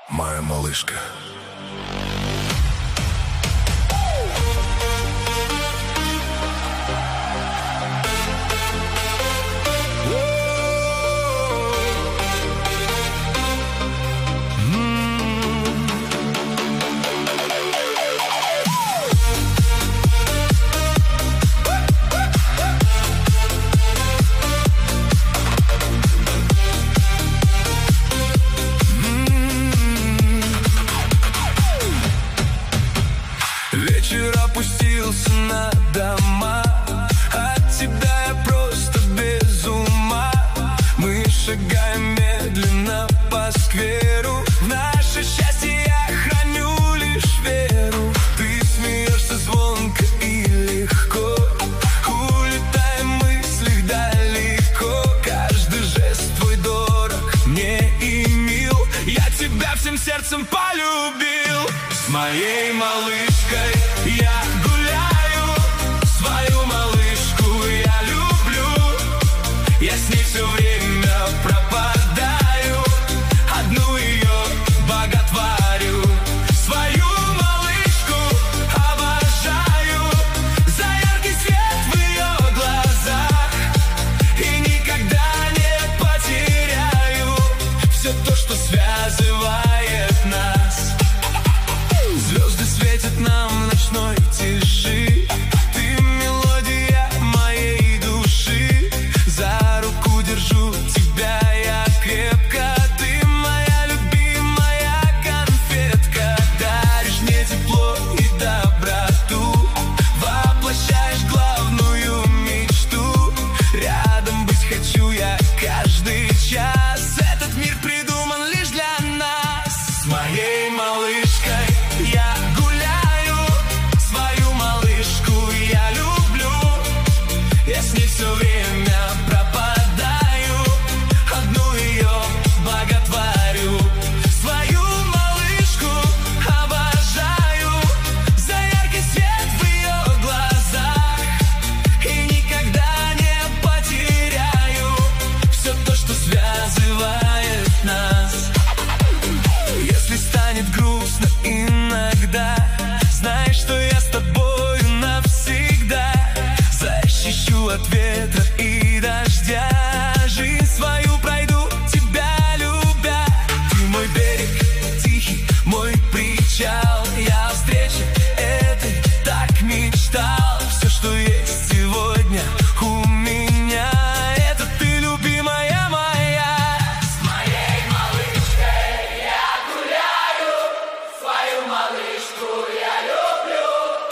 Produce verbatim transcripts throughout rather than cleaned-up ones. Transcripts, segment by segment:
Моя малышка. Вечер опустился на дома, от тебя я просто без ума. Мы шагаем медленно по скверу, в наше счастье я храню лишь веру. Ты смеешься звонко и легко, улетаем в мыслях далеко. Каждый жест твой дорог мне и мил, я тебя всем сердцем полюбил. С моей малышкой я гуляю, свою малышку я люблю. Я с ней все время пропадаю, одну ее боготворю. Свою малышку обожаю, за яркий свет в ее глазах, и никогда не потеряю все то, что связывает нас. Звезды светят нам в ночной тиши, ты мелодия моей души. За руку держу тебя я крепко, ты моя любимая конфетка. Даришь мне тепло и доброту, воплощаешь главную мечту. Рядом быть хочу я каждый час, этот мир придуман лишь для нас. С моей малышкой я гуляю, свою малышку я люблю. Я с ней все время пропадаю, одну ее боготворю. Свою малышку обожаю, за яркий свет в ее глазах, и никогда не потеряю все то, что связывает нас. Если станет грустно иногда, знай, что я с тобою навсегда. Защищу от ветра и дождя, жизнь свою пройду, тебя любя. Ты мой берег тихий, мой причал, я о встрече этой так мечтал. Все, что есть сегодня у меня, это ты, любимая моя. С моей малышкой я гуляю, свою малышку я люблю.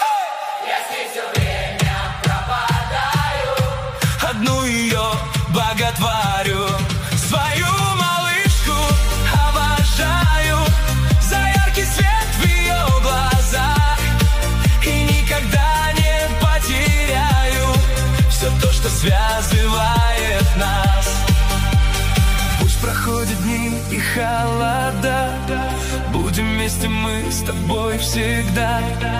Я с ней все время пропадаю, одну ее боготворю. Свою малышку обожаю, за яркий свет в ее глазах, и никогда не потеряю все то, что связывает нас. Пусть проходят дни и холода, будем вместе мы с тобой всегда.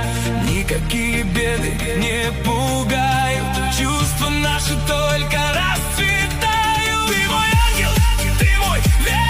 Никакие беды не пугают, чувства наши только расцветают. Ты мой ангел, ты мой верный